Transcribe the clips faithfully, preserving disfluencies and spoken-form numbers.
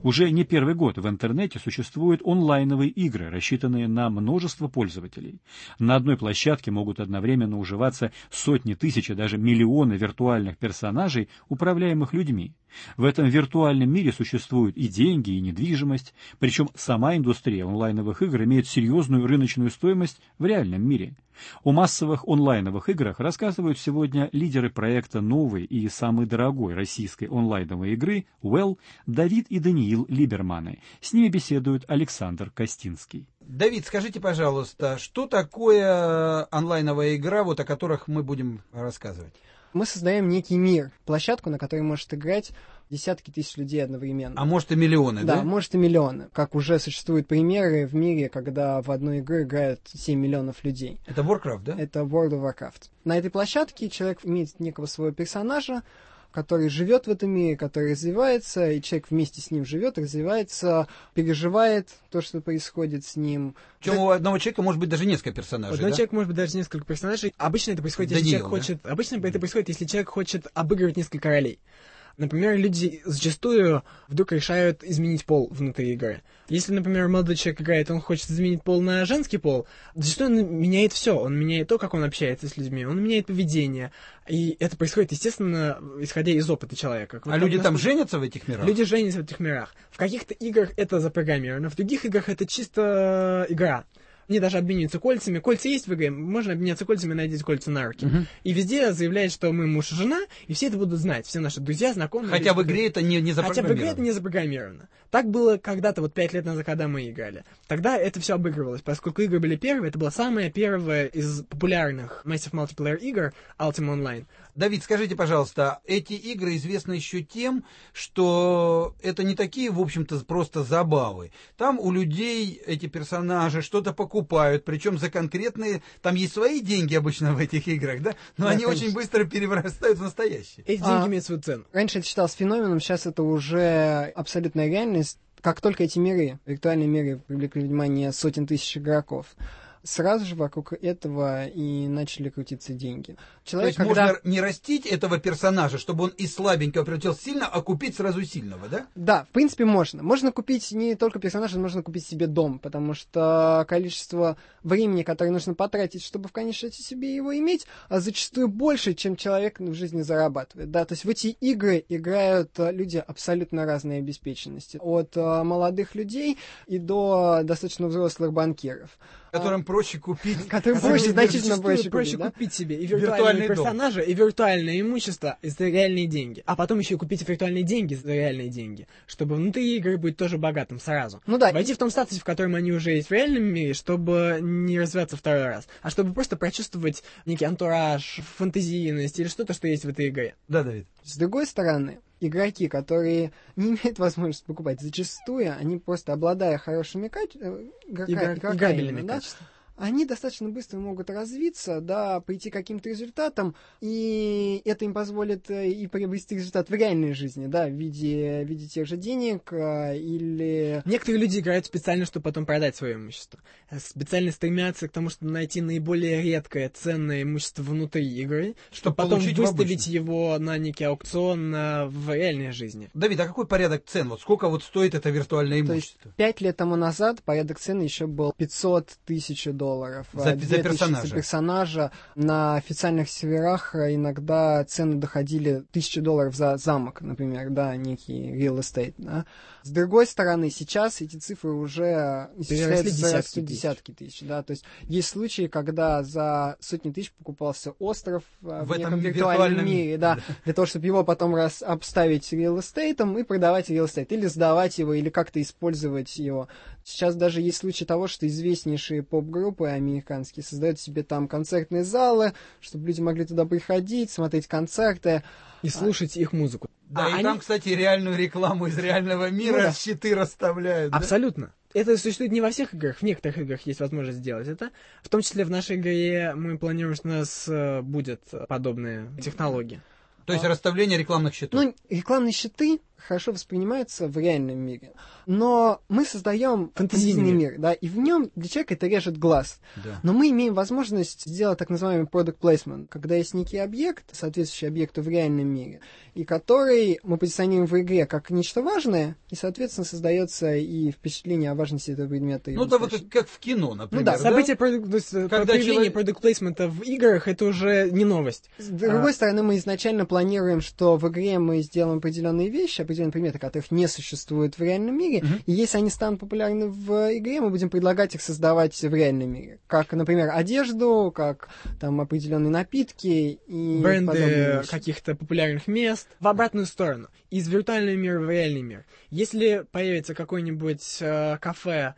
Уже не первый год в интернете существуют онлайновые игры, рассчитанные на множество пользователей. На одной площадке могут одновременно уживаться сотни тысяч и даже миллионы виртуальных персонажей, управляемых людьми. В этом виртуальном мире существуют и деньги, и недвижимость, причем сама индустрия онлайновых игр имеет серьезную рыночную стоимость в реальном мире. О массовых онлайновых играх рассказывают сегодня лидеры проекта новой и самой дорогой российской онлайновой игры «Well» Давид и Даниил Либерманы. С ними беседует Александр Костинский. Давид, скажите, пожалуйста, что такое онлайновая игра, вот о которых мы будем рассказывать? Мы создаем некий мир, площадку, на которой может играть десятки тысяч людей одновременно. А может и миллионы, да? Да, может и миллионы. Как уже существуют примеры в мире, когда в одну игру играют семь миллионов людей. Это Warcraft, да? Это World of Warcraft. На этой площадке человек имеет некого своего персонажа, который живет в этом мире, который развивается, и человек вместе с ним живет, развивается, переживает то, что происходит с ним. Причем у одного человека может быть даже несколько персонажей. У одного да? человека может быть даже несколько персонажей. Обычно это происходит, если Даниил, человек да? хочет. Обычно это происходит, если человек хочет обыгрывать несколько ролей. Например, люди зачастую вдруг решают изменить пол внутри игры. Если, например, молодой человек играет, он хочет изменить пол на женский пол, зачастую он меняет все. Он меняет то, как он общается с людьми, он меняет поведение. И это происходит, естественно, исходя из опыта человека. А люди там женятся в этих мирах? Люди женятся в этих мирах. В каких-то играх это запрограммировано, в других играх это чисто игра. Они даже обмениваются кольцами. Кольца есть в игре, можно обменяться кольцами и надеть кольца на руки. Uh-huh. И везде заявляет, что мы муж и жена, и все это будут знать. Все наши друзья, знакомые. Хотя в игре это не, не запрограммировано. Хотя в игре это не запрограммировано. Так было когда-то, вот пять лет назад, когда мы играли. Тогда это все обыгрывалось, поскольку игры были первые, это была самая первая из популярных Massive Multiplayer игр Ultima Online. Давид, скажите, пожалуйста, эти игры известны еще тем, что это не такие, в общем-то, просто забавы. Там у людей эти персонажи что-то покупают, причем за конкретные... Там есть свои деньги обычно в этих играх, да? Но да, они конечно. Очень быстро перерастают в настоящие. Эти деньги а, имеют свою цену. Раньше это считалось феноменом, сейчас это уже абсолютная реальность. Как только эти миры, виртуальные миры, привлекли внимание сотен тысяч игроков, сразу же вокруг этого и начали крутиться деньги. Человек, То есть когда... можно не растить этого персонажа, чтобы он из слабенького превратился в сильного, а купить сразу сильного, да? Да, в принципе, можно. Можно купить не только персонажа, можно купить себе дом, потому что количество времени, которое нужно потратить, чтобы в конечном счете себе его иметь, зачастую больше, чем человек в жизни зарабатывает. Да? То есть в эти игры играют люди абсолютно разной обеспеченности. От молодых людей и до достаточно взрослых банкиров. Которым проще купить. Которым проще, значительно проще, проще купить, да? купить себе и виртуальные персонажи, дом. И виртуальное имущество за реальные деньги. А потом еще и купить виртуальные деньги за реальные деньги. Чтобы внутри игры быть тоже богатым сразу. Ну да. Войти в том статусе, в котором они уже есть в реальном мире, чтобы не развиваться второй раз. А чтобы просто прочувствовать некий антураж, фантазийность или что-то, что есть в этой игре. Да, Давид. С другой стороны, игроки, которые не имеют возможности покупать, зачастую они просто, обладая хорошими качествами, играбельными да, качествами, они достаточно быстро могут развиться, да, прийти к каким-то результатам, и это им позволит и приобрести результат в реальной жизни, да, в виде, в виде тех же денег или... Некоторые люди играют специально, чтобы потом продать свое имущество. Специально стремятся к тому, чтобы найти наиболее редкое, ценное имущество внутри игры, чтобы потом выставить его на некий аукцион в реальной жизни. Давид, а какой порядок цен? Вот сколько вот стоит это виртуальное имущество? То есть пять лет тому назад порядок цен еще был пятьсот тысяч долларов. долларов. За, за персонажа. За персонажа. На официальных серверах иногда цены доходили тысячи долларов за замок, например, да, некий real estate. Да. С другой стороны, сейчас эти цифры уже переросли десятки, десятки тысяч. Да. То есть есть случаи, когда за сотни тысяч покупался остров в, в этом виртуальном мире, да, для того, чтобы его потом раз обставить real estate и продавать real estate, или сдавать его, или как-то использовать его. Сейчас даже есть случаи того, что известнейшие поп-группы американские создают себе там концертные залы, чтобы люди могли туда приходить, смотреть концерты. И слушать а... их музыку. Да, а и они... там, кстати, реальную рекламу из реального мира, ну, да. щиты расставляют. Абсолютно. Да? Это существует не во всех играх, в некоторых играх есть возможность сделать это. В том числе в нашей игре мы планируем, что у нас будет подобные технологии. То есть а... расставление рекламных щитов. Ну, рекламные щиты хорошо воспринимаются в реальном мире. Но мы создаем фэнтезийный мир, да, и в нем для человека это режет глаз. Да. Но мы имеем возможность сделать так называемый product placement, когда есть некий объект, соответствующий объекту в реальном мире, и который мы позиционируем в игре как нечто важное, и, соответственно, создается и впечатление о важности этого предмета. Ну, это вот как, как в кино, например. Ну да, событие, да? То есть, когда появление человек... product placement в играх, это уже не новость. С другой а... стороны, мы изначально планируем, что в игре мы сделаем определенные вещи, определенные предметы, которых не существует в реальном мире, uh-huh. и если они станут популярны в игре, мы будем предлагать их создавать в реальном мире. Как, например, одежду, как там определенные напитки и бренды каких-то популярных мест. В обратную сторону. Из виртуального мира в реальный мир. Если появится какое-нибудь э, кафе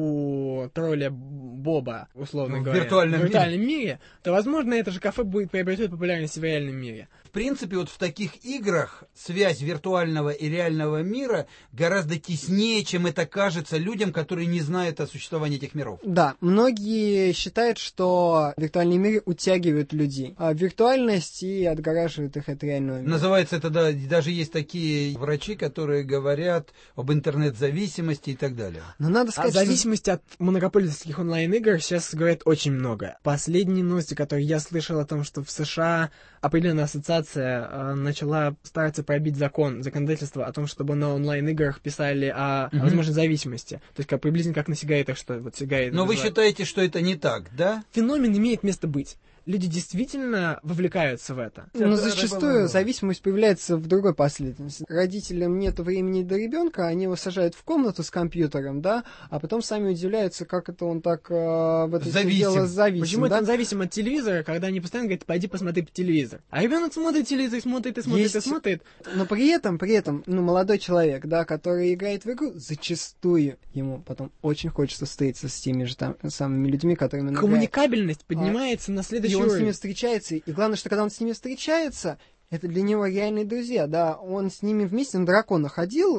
у тролля Боба, условно в говоря, виртуальном, в виртуальном мире. мире, то, возможно, это же кафе будет приобретет популярность в реальном мире. В принципе, вот в таких играх связь виртуального и реального мира гораздо теснее, чем это кажется людям, которые не знают о существовании этих миров. Да, многие считают, что виртуальные миры утягивают людей, а виртуальность и отгораживают их от реального мира. Называется это, да, даже есть такие врачи, которые говорят об интернет-зависимости и так далее. Но надо сказать, а зависимости от монопольских онлайн-игр сейчас говорят очень много. Последние новости, которые я слышал о том, что в США определенная ассоциация э, начала стараться пробить закон, законодательство о том, чтобы на онлайн-играх писали о, mm-hmm. о возможной зависимости. То есть как, приблизительно как на сигаретах, что вот сигареты. Но называют. Вы считаете, что это не так, да? Феномен имеет место быть. Люди действительно вовлекаются в это. Но это зачастую зависимость появляется в другой последовательности. Родителям нет времени до ребенка, они его сажают в комнату с компьютером, да, а потом сами удивляются, как это он так э, в это зависим. дело зависим. Почему да? это он зависим от телевизора, когда они постоянно говорят, пойди посмотри по телевизор. А ребенок смотрит телевизор, смотрит и смотрит Есть... и смотрит. Но при этом, при этом, ну, молодой человек, да, который играет в игру, зачастую ему потом очень хочется встретиться с теми же там самыми людьми, которыми он Коммуникабельность играет. поднимается а... на следующий И он с ними встречается, и главное, что когда он с ними встречается, это для него реальные друзья, да, он с ними вместе на дракона ходил,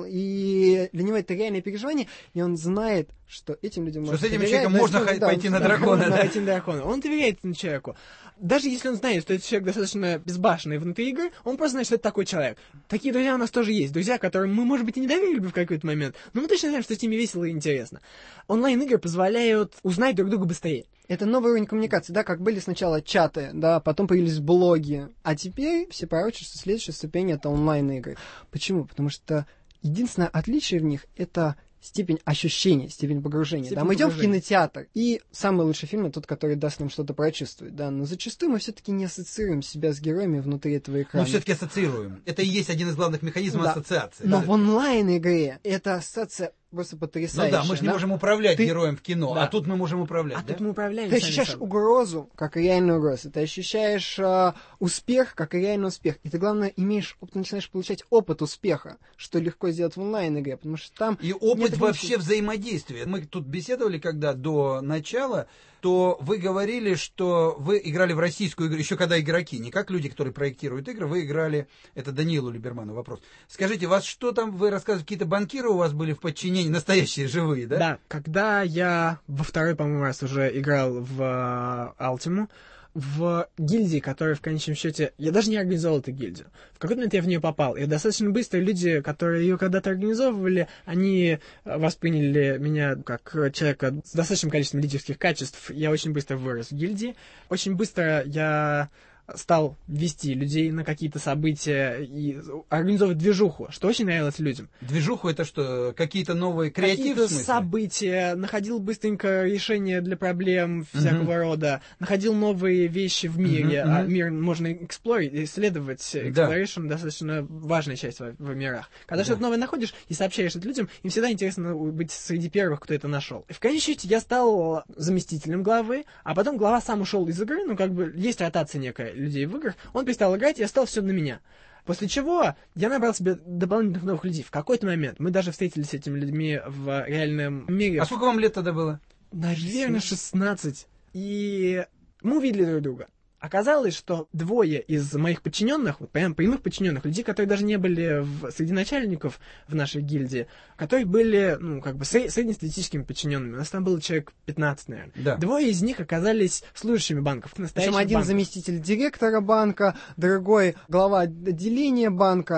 и для него это реальное переживание, и он знает, что этим людям что можно с этим доверять, человеком да, можно что, ходить, да, пойти на да, дракона, да? да? Пойти на дракона. Он доверяет этому человеку. Даже если он знает, что этот человек достаточно безбашенный внутри игры, он просто знает, что это такой человек. Такие друзья у нас тоже есть. Друзья, которым мы, может быть, и не доверили бы в какой-то момент, но мы точно знаем, что с ними весело и интересно. Онлайн-игры позволяют узнать друг друга быстрее. Это новый уровень коммуникации, да, как были сначала чаты, да, потом появились блоги, а теперь все пророчат, что следующая ступень — это онлайн-игры. Почему? Потому что единственное отличие в них — это степень ощущения, степень погружения. Степень да, мы идем в кинотеатр, и самый лучший фильм — тот, который даст нам что-то прочувствовать, да, но зачастую мы все-таки не ассоциируем себя с героями внутри этого экрана. Но все-таки ассоциируем. Это и есть один из главных механизмов да. ассоциации. Но да. в онлайн-игре эта ассоциация просто потрясающая. Ну да, мы же не да? можем управлять Ты... героем в кино, да. а тут мы можем управлять. А да? тут мы управляем. Ты ощущаешь сами. угрозу, как реальную угрозу. Ты ощущаешь э, успех, как реальный успех. И ты, главное, имеешь, ты начинаешь получать опыт успеха, что легко сделать в онлайн-игре, потому что там... И опыт нет вообще взаимодействия. Мы тут беседовали, когда до начала, то вы говорили, что вы играли в российскую игру, еще когда игроки, не как люди, которые проектируют игры, вы играли, это Даниилу Либерману вопрос. Скажите, вас что там, вы рассказывали, какие-то банкиры у вас были в подчинении, настоящие, живые, да? Да, когда я во второй, по-моему, раз уже играл в Алтиму, в гильдии, которая в конечном счете... Я даже не организовал эту гильдию. В какой-то момент я в нее попал. И достаточно быстро люди, которые ее когда-то организовывали, они восприняли меня как человека с достаточным количеством лидерских качеств. Я очень быстро вырос в гильдии. Очень быстро я стал вести людей на какие-то события и организовывать движуху, что очень нравилось людям. Движуху — это что, какие-то новые креативы? Какие-то события, находил быстренько решения для проблем всякого uh-huh. рода, находил новые вещи в мире, uh-huh, uh-huh. а мир можно эксплорить, исследовать. Exploration да. достаточно важная часть в, в мирах. Когда да. что-то новое находишь и сообщаешь это людям, им всегда интересно быть среди первых, кто это нашел. И в конечном счете я стал заместителем главы, а потом глава сам ушел из игры, ну как бы есть ротация некая людей в играх, он перестал играть и остал все на меня. После чего я набрал себе дополнительных новых людей. В какой-то момент мы даже встретились с этими людьми в реальном мире. А сколько вам лет тогда было? Наверное, шестнадцать. И мы увидели друг друга. Оказалось, что двое из моих подчиненных, вот прям прямых подчиненных, людей, которые даже не были в, среди начальников в нашей гильдии, которые были, ну, как бы сред, среднестатистическими подчиненными. У нас там было человек пятнадцать, наверное. Да. Двое из них оказались служащими банков, настоящих Причем один банков. заместитель директора банка, другой глава отделения банка.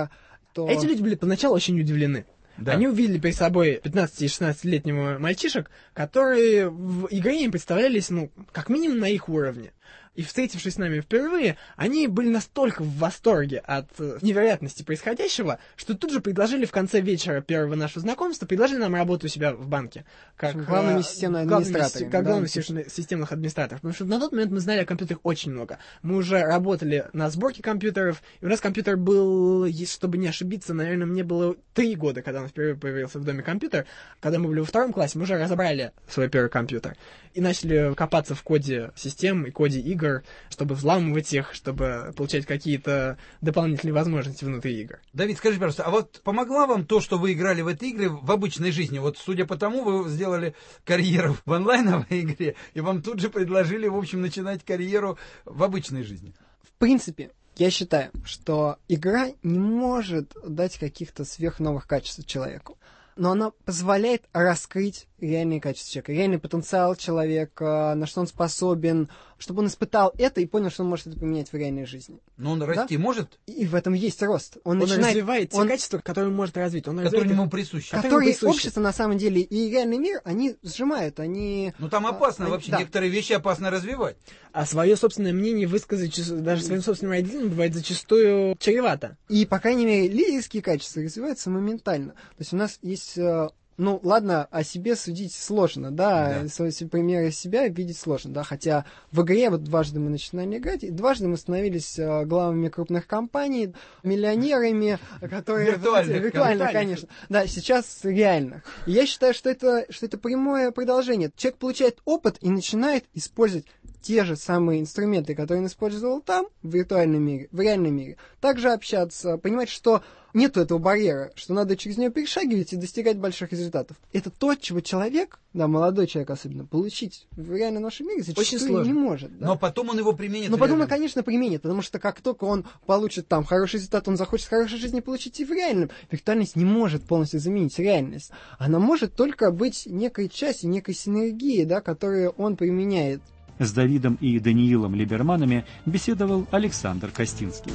что... Эти люди были поначалу очень удивлены. Да. Они увидели перед собой пятнадцати-шестнадцатилетнего мальчишек, которые в игре им представлялись, ну, как минимум на их уровне. И, встретившись с нами впервые, они были настолько в восторге от невероятности происходящего, что тут же предложили в конце вечера первого нашего знакомства, предложили нам работу у себя в банке. Как главными системными администраторами. Как да, главными системных администраторов. Потому что на тот момент мы знали о компьютерах очень много. Мы уже работали на сборке компьютеров, и у нас компьютер был, чтобы не ошибиться, наверное, мне было три года, когда у нас впервые появился в доме компьютер. Когда мы были во втором классе, мы уже разобрали свой первый компьютер. И начали копаться в коде систем и коде игр, чтобы взламывать их, чтобы получать какие-то дополнительные возможности внутри игр. Давид, скажи, пожалуйста, а вот помогла вам то, что вы играли в эти игры в обычной жизни? Вот, судя по тому, вы сделали карьеру в онлайновой игре, и вам тут же предложили, в общем, начинать карьеру в обычной жизни. В принципе, я считаю, что игра не может дать каких-то сверхновых качеств человеку, но она позволяет раскрыть реальные качества человека, реальный потенциал человека, на что он способен, чтобы он испытал это и понял, что он может это применять в реальной жизни. Но он расти да? может? И в этом есть рост. Он, он начинает, развивает те он, качества, которые он может развить. Он которые ему присущи. Которые общество, на самом деле, и реальный мир, они сжимают, они... Ну там опасно а, вообще, да. Некоторые вещи опасно развивать. А свое собственное мнение высказать даже своим собственным родителям бывает зачастую чревато. И, по крайней мере, лидерские качества развиваются моментально. То есть у нас есть... Ну, ладно, о себе судить сложно, да, да. Примеры себя видеть сложно, да, хотя в игре вот дважды мы начинали играть, и дважды мы становились э, главами крупных компаний, миллионерами, которые... Виртуально. Виртуально, конечно. Да, сейчас реально. И я считаю, что это, что это прямое продолжение. Человек получает опыт и начинает использовать те же самые инструменты, которые он использовал там, в виртуальном мире, в реальном мире. Также общаться, понимать, что нет этого барьера, что надо через нее перешагивать и достигать больших результатов. Это то, чего человек, да, молодой человек особенно, получить в реальном нашем мире зачастую не может. Да? Но потом он его применит. Но потом он, конечно, применит, потому что как только он получит там хороший результат, он захочет хорошей жизни получить и в реальном. Виртуальность не может полностью заменить реальность. Она может только быть некой частью, некой синергией, да, которую он применяет. С Давидом и Даниилом Либерманами беседовал Александр Костинский.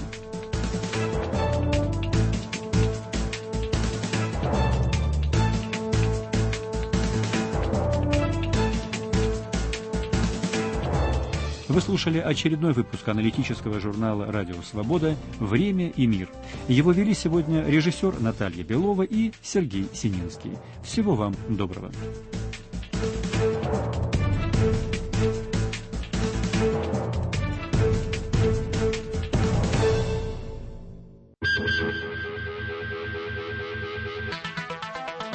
Вы слушали очередной выпуск аналитического журнала «Радио Свобода. Время и мир». Его вели сегодня режиссер Наталья Белова и Сергей Сининский. Всего вам доброго.